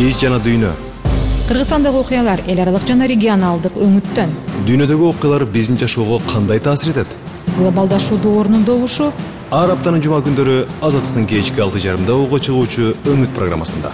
Биз жана дүйнө. Кыргызстандагы окуялар эл аралык жана регионалдык өңүттөн. Дүйнөдөгү окуялар биздин жашоого кандай таасир этет? Глобалдашуу доорунун добушу. Ар аптанын жума күндөрү Азаттыктын кечки 6:30 ого чыгуучу өңүт программасында.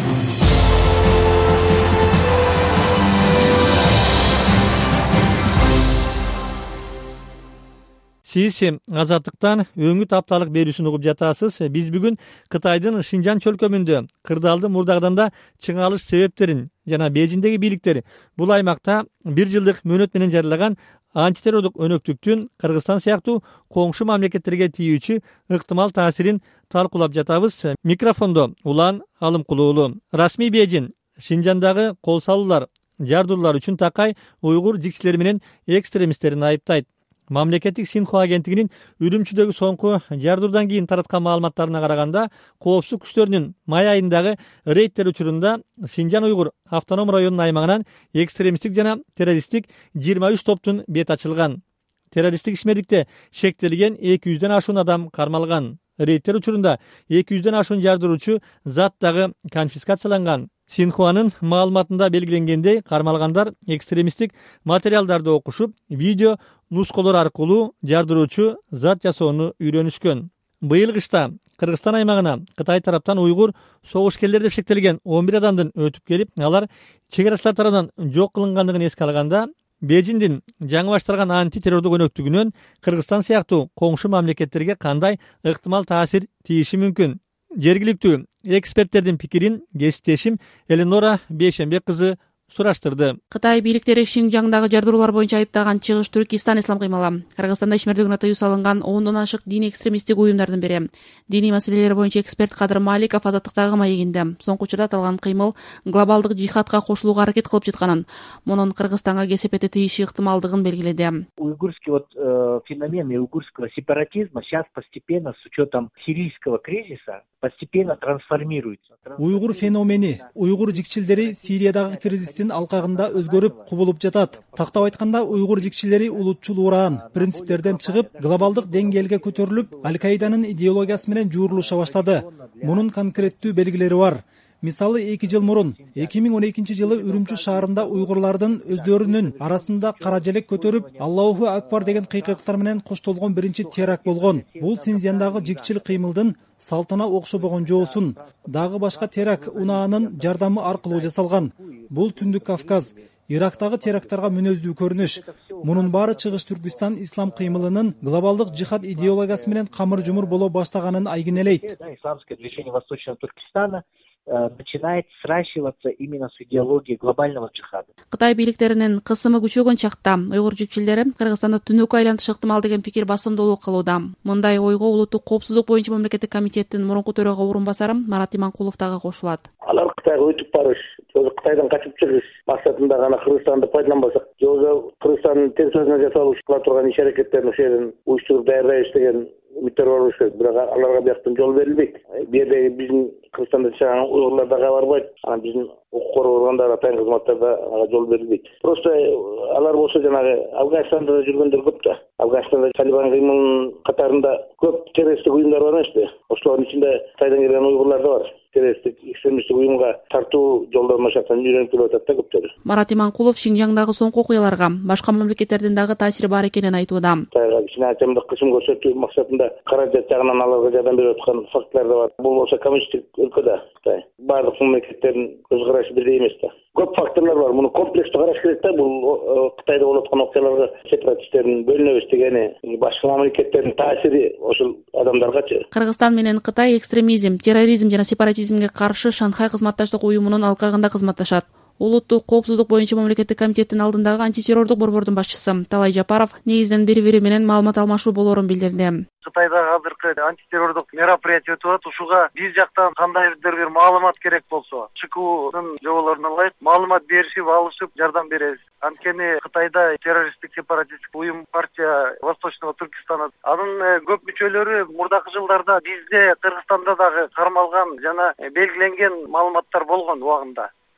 Сиз Азаттыктан өңүт апталык берүүсүн угуп жатасыз. Биз бүгүн Кытайдын Шинжан чөлкөмүндө кырдаалды мурдагыдан чыңалыш себептерин жана Бейжиңдеги бийликтер бул аймакта 1 жылдык мөөнөт менен жарыяган антитеррорлук өнөктүктүн Кыргызстан сыяктуу коңшу мамлекеттерге тийүүчү ыктымал таасирин талкуулап жатабыз. Микрофондо Улан Алымкулуулу. Расмий Бейжиң Шинжандагы кол салуулар, жардуулар үчүн такай уйгур жикчилери менен экстремисттерин айыптайт. Мамлекеттик Синхуа агенттигинин Үрүмчүдөгү соңку жардуудан кийин тараткан маалыматтарына караганда, коопсуздук күчтөрүнүн май айындагы рейдтер учурунда Шинжан уйгур автоном районунун аймагынан экстремисттик жана террористтик 23 топтун бет ачылган. Террористтик ишмердикте шектелген 200ден ашуун адам кармалган. Рейдтер учурунда 200ден ашуун жардыруучу зат дагы конфискацияланган. Синхуанын маалыматында белгиленгендей, кармалгандар экстремисттик материалдарды окушуп, видео нусколор аркылуу жардыруучу зат жасоону үйрөнүшкөн. Быйыл кышта Кыргызстан аймагына Кытай тараптан уйгур согушкерлери деп шектелген 11 адамдын өтүп келип, алар чек-арачылар тарабынан жок кылынгандыгын эске алганда, Бейжиңдин жаңы башталган антитеррорлук өнөктүгүнөн Кыргызстан сыяктуу коңшу мамлекеттерге кандай ыктымал таасир тийиши мүмкүн? Жергиликтүү эксперттердин пикирин кесиптешим Эленора Бейшембек кызы сураштырды. Кытай бийликтери Шинжаңдагы жардыруулар боюнча айыптаган чыгыш Түркистан ислам кыймалы Кыргызстанда ишмердигине тыюу салынган 10дон ашык диний экстремисттик уюмдардын бири. Диний маселелер боюнча эксперт Кадыр Маликов Азаттыктагы маегинде соңку учурда аталган кыймыл глобалдык жихадка кошулууга аракет кылып жатканын, мунун Кыргызстанга кесепете тийиши ыктымалдыгын белгиледи. Уйгурский феномен уйгурского сепаратизма сейчас постепенно, с учетом сирийского кризиса, постепенно трансформируется. Уйгур феномени, уйгур жикчилдери Сириядагы кризистин алкагында өзгөрүп, кубулуп жатат. Тактап айтканда, уйгур жикчилери улутчул уран принциптерден чыгып, глобалдык деңгээлге көтөрүлүп, Аль-Каиданын идеологиясы менен жуурулуша баштады. Мунун конкреттүү белгилери бар. Мисалы 2 жыл мурун 2012 жылы Үрүмчү шаарында уйгурлардын өздөрүнүн арасында кара желек көтөрүп, Аллаху акбар деген кыйкырыктар менен коштолгон биринчи теракт болгон. Бул Синьцзяндагы жикчил кыймылдын салтына окшобогон жоосун. Дагы башка теракт унаанын жардамы аркылуу жасалган. Бул Түндүк Кавказ, Ирактагы теракттарга мүнөздүү көрүнүш. Мунун баары Чыгыш Түркистан ислам кыймылынын глобалдык жихад идеологиясы менен камыр жумур боло баштаганын айгинелейт. Исламское движение Восточного Туркестана начинает сращиваться именно с идеологией глобального джихада. Кытай бийликтеринин кысымы күчөгөн чакта уйгур жикчилдери Кыргызстанда түнөккө айлантышы ыктымал деген пикир басымдуулуу кылууда. Мындай ойго улуттук коопсуздук боюнча мамлекеттик комитеттин мурунку төрага орун басары Марат Иманкулов дагы кошулат. Алар Кытайга өтүп барыш, Кытайдан качып чыгыш максатында гана Кыргызстанды пайдаланбасак, жок Кыргызстандын терсөзүнө жасалып кыла турган иш аракеттерин ошол уюштуруп даярдайбыз деген үмүттөр бар болуш керек. Бирок аларга бияктан жол берилбейт. Бирдеги биздин Кыргызстанда жашаган уйгурлар дагы барбайт. Анан биздин укук коргоо органдары, атайын кызматтарда ага жол берилбейт. Просто алар болсо жанагы Афганистанда жүргөндөр көп да. Афганистанда Талибан кыймылынын катарында көп террористтик уюмдар бар эмеспи? Ошолордун ичинде Кытайдан келген уйгурлар да бар. Террористтик экстремисттик уюмга тартуу жолдорун ошоктон үйрөнүп келип атат да көптөрү. Марат Иманкулов Шинжаңдагы соңку окуяларга башка мамлекеттердин дагы таасири бар экенин айтууда. Кытайга кичине кысым көрсөтүү максатында каражат жагынан аларга жардам берип аткан фактлар да бар. Бул болсо коммунисттик өлкө да Кытай. Бардык мамлекеттердин көз карашы бирдей эмес да. Көп факторлор бар. Муну комплекстүү караш керек да. Бул Кытайда болуп аткан окуяларга сепаратисттердин бөлүнөбүз дегени, башка мамлекеттердин таасири ошол адамдаргачы. Кыргызстан менен Кытай экстремизм, терроризм жана сепаратизмге каршы Шанхай кызматташтык уюмунун алкагында кызматташат. Улуттук коопсуздук боюнча мамлекеттик комитеттин алдындагы антитеррордук борбордун башчысы Талай Жапаров негизинен бири-бири менен маалымат алмашуу болоорун билдирди. Кытайда азыркы антитеррордук мероприятие өтүп атат. Ушуга биз жактан кандайдыр бир маалымат керек болсо, ЧКУнун жоболоруна ылайык маалымат беришип, алышып, жардам беребиз. Анткени Кытайда террористтик сепаратисттик уюм партия Восточного Туркестана. Анын көп мүчөлөрү мурдакы жылдарда бизде Кыргызстанда дагы кармалган жана белгиленген маалыматтар болгон убагында.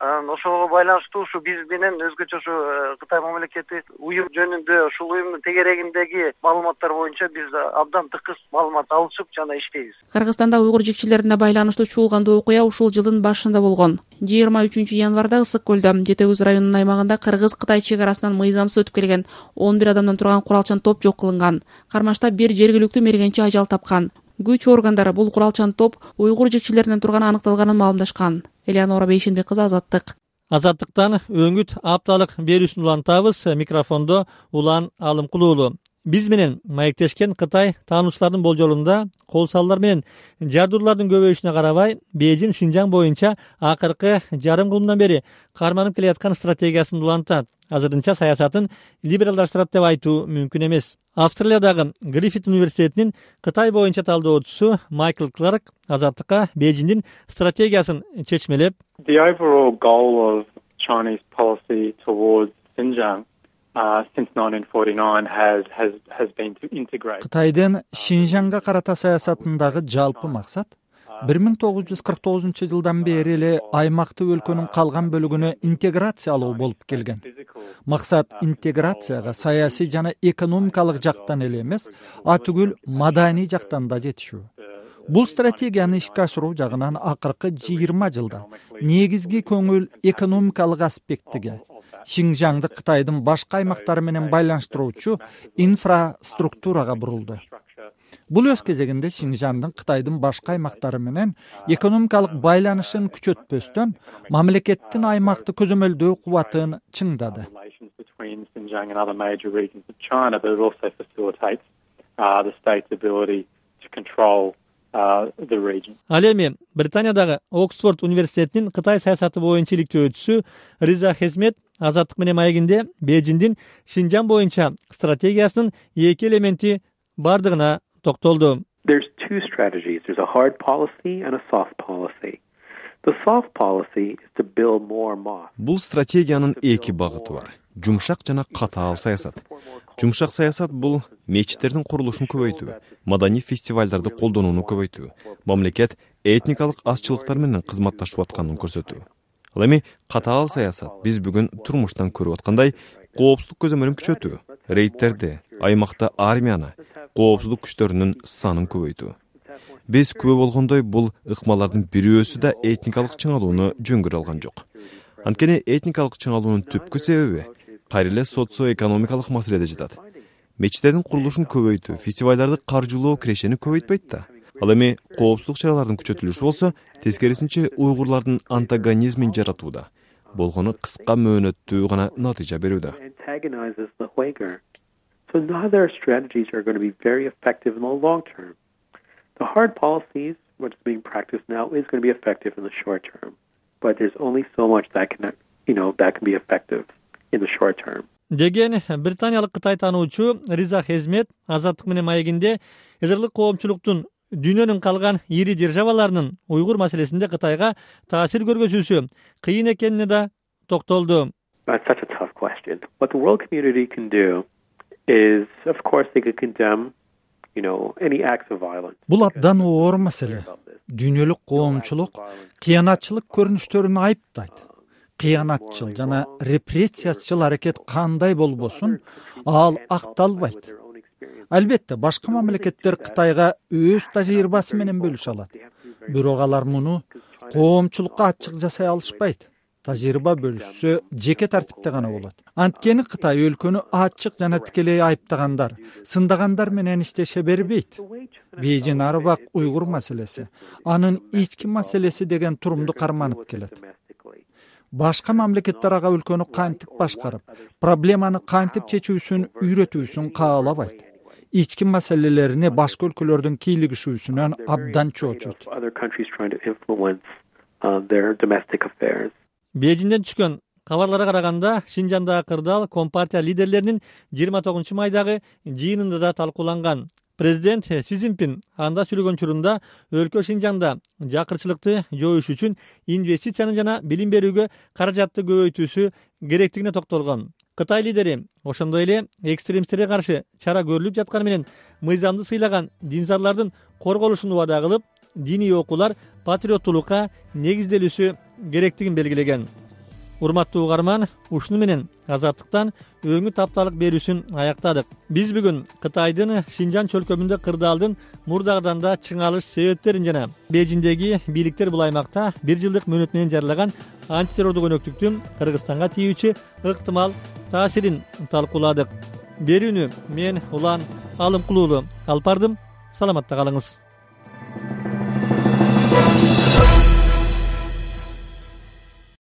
Анан ошого байланыштуу ушу биз менен өзгөчө ушу Кытай мамлекети уюм жөнүндө ушул уюмдун тегерегиндеги маалыматтар боюнча биз абдан тыкыз маалымат алышып жана иштейбиз. Кыргызстанда уйгур жикчилерине байланыштуу чуулгандуу окуя ушул жылдын башында болгон. 23 январда Ысык көлдө Жетегөз районунун аймагында Кыргыз-Кытай чек арасынан мыйзамсыз өтүп келген 11 адамдан турган куралчан топ жок кылынган. Кармашта бир жергиликтүү мергенчи ажал тапкан. Күч органдары бул куралчан топ уйгур жикчилеринен турганы аныкталганын маалымдашкан. Элеонора Бейшенбек кызы, Азаттык. Азаттыктан өңүт апталык берүүсүн улантабыз. Микрофондо Улан Алымкулуулу. Биз менен маектешкен Кытай таануучулардын болжолунда кол салуулар менен жардуулардын көбөйүшүнө карабай, Бейжин Шинжаң боюнча акыркы жарым кылымдан бери карманып келаткан стратегиясын улантат. Азырынча саясатын либералдаштырат деп айтуу мүмкүн эмес. Австралиядагы Гриффит университетинин Кытай боюнча талдоочусу Майкл Кларк Азаттыкка Бейжиндин стратегиясын чечмелеп, The overall goal of Chinese policy towards Xinjiang since 1949 has been to integrate. Кытайдын Шинжаңга карата саясатындагы жалпы максат 1949 жылдан бери эле аймакты өлкөнүн калган бөлүгүнө интеграциялоо болуп келген. Максат интеграцияга саясий жана экономикалык жактан эле эмес, атүгүл маданий жактан да жетишүү. Бул стратегияны ишке ашыруу жагынан акыркы 20 жылда негизги көңүл экономикалык аспектиге, Шинжаңды Кытайдын башка аймактары менен байланыштыруучу инфраструктурага бурулду. Бул өз кезегинде Шинжаңдын Кытайдын башка аймактары менен экономикалык байланышын күчөтпөстөн мамлекеттин аймакты көзөмөлдөө кубатын чыңдады. Ал эми Британиядагы Оксфорд университетинин Кытай саясаты боюнча иликтөөчүсү Риза Хезмет Азаттык менен маегинде Бейжиндин Шинжаң боюнча стратегиясынын эки элементи бардыгына токтолду. There's two strategies. There's a hard policy and a soft policy. The soft policy is to build more mosques. Бул стратегиянын эки багыты бар. Жумшак жана катаал саясат. Жумшак саясат бул мечиттердин курулушун көбөйтүү, маданий фестивалдарды колдонууну көбөйтүү, мамлекет этникалык азчылыктар менен кызматташып атканын көрсөтүү. Ал эми катаал саясат биз бүгүн турмуштан көрүп аткандай коопсуздук көзөмөлүн күчөтүү, рейдтерди, аймакта армияны, коопсуздук күчтөрүнүн санын көбөйтүү. Биз күбө болгондой бул ыкмалардын бирөөсү да этникалык чыңалууну жөнгөрө алган жок. Анткени этникалык чыңалуунун түпкү себеби кайра эле социо-экономикалык маселеде жатат. Мечиттердин курулушун көбөйтүү, фестивалдарды каржылоо кирешени көбөйтпөйт да. Ал эми коопсуздук чараларынын күчөтүлүшү болсо, тескерисинче уйгурлардын антагонизмин жаратууда. Болгону кыска мөөнөттүү гана натыйжа берүүдө. So neither strategies are going to be very effective in the long term. The hard policies, what's being practiced now, is going to be effective in the short term. But there's only so much that can be effective in the short term. Деген британиялык Кытай таануучу Риза Хезмет Азаттык менен маегинде эзерлик коомчулуктун дүйнөнүн калган ири державаларынын уйгур маселесинде Кытайга таасир көргөзүүсү кыйын экенине да токтолду. That's such a tough question. What the world community can do is, of course, they could condemn, any acts of violence. Бул абдан оор маселе. Дүйнөлүк коомчулук кыянатчылык көрүнүштөрүн айыптайт. Кыянатчыл жана репрессиячыл аракет кандай болбосун, ал акталбайт. Албетте, башка мамлекеттер Кытайга өз тажрыйбасы менен бөлүшө алат. Бирок алар муну коомчулукка ачык жасай алышпайт. Тажрыйба бөлүшсө жеке тартипте гана болот. Анткени Кытай өлкөнү ачык жана тикелей айыптагандар, сындагандар менен иштеше бербейт. Бейжин арбак уйгур маселеси, анын ички маселеси деген турумду карманып келет. Башка мамлекеттер ага өлкөнү кантип башкарып, проблеманы кантип чечүүсүн үйрөтүүсүн каалабайт. Ички маселелерине башка өлкөлөрдүн кийлигишүүсүнөн абдан чочут. Бейжинден түшкөн кабарларга караганда, Шинжаңдагы кырдаал Компартия лидерлеринин 29 майдагы жыйынында да талкууланган. Президент Си Цзиньпин анда сүйлөгөн учурунда өлкө Шинжаңда жакырчылыкты жоюш үчүн инвестицияны жана билим берүүгө каражатты көбөйтүүсү керектигине токтолгон. Кытай лидери ошондой эле экстремисттерге каршы чара көрүлүп жатканы менен мыйзамды сыйлаган динзарлардын корголушун убада кылып, диний окуулар патриоттулукка негизделүүсү керектигин белгилеген. Урматтуу угарман, ушуну менен Азаттыктан өңү тапталык берүүсүн аяктадык. Биз бүгүн Кытайдын Шинжан чөлкөмүндө кырдаалдын мурдагыдан чыңалыш себептерин жана Бейжиңдеги бийликтер бул аймакта 1 жылдык мөөнөт менен жарылаган антитеррордук өнөктүктүн Кыргызстанга тийүүчү ыктымал таасирин талкууладык. Берүүнү мен Улан Алымкулуулу алып бардым. Саламатта калыңыз.